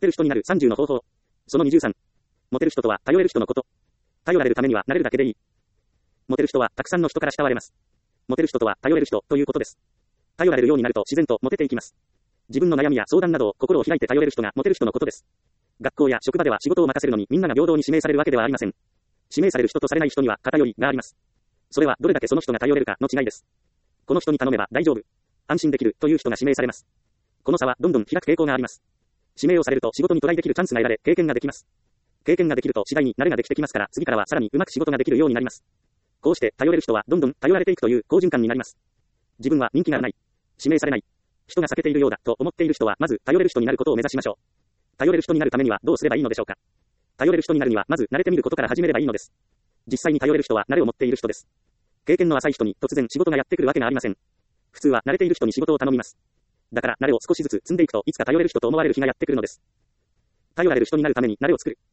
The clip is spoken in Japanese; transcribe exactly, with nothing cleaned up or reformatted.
てる人になるさんじゅうの方法。そのにじゅうさん。モテる人とは頼れる人のこと。頼られるためにはなれるだけでいい。モテる人はたくさんの人から慕われます。モテる人とは頼れる人ということです。頼られるようになると自然とモテていきます。自分の悩みや相談などを心を開いて頼れる人がモテる人のことです。学校や職場では仕事を任せるのにみんなが平等に指名されるわけではありません。指名される人とされない人には偏りがあります。それはどれだけその人が頼れるかの違いです。この人に頼めば大丈夫。安心できるという人が指名されます。この差はどんどん開く傾向があります。指名をされると仕事にトライできるチャンスが得られ、経験ができます。経験ができると次第に慣れができてきますから、次からはさらにうまく仕事ができるようになります。こうして頼れる人はどんどん頼られていくという好循環になります。自分は人気がない。指名されない。人が避けているようだと思っている人はまず頼れる人になることを目指しましょう。頼れる人になるためにはどうすればいいのでしょうか。頼れる人になるにはまず慣れてみることから始めればいいのです。実際に頼れる人は慣れを持っている人です。経験の浅い人に突然仕事がやってくるわけがありません。普通は慣れている人に仕事を頼みます。だから慣れを少しずつ積んでいくといつか頼れる人と思われる日がやってくるのです。頼られる人になるために慣れを作る。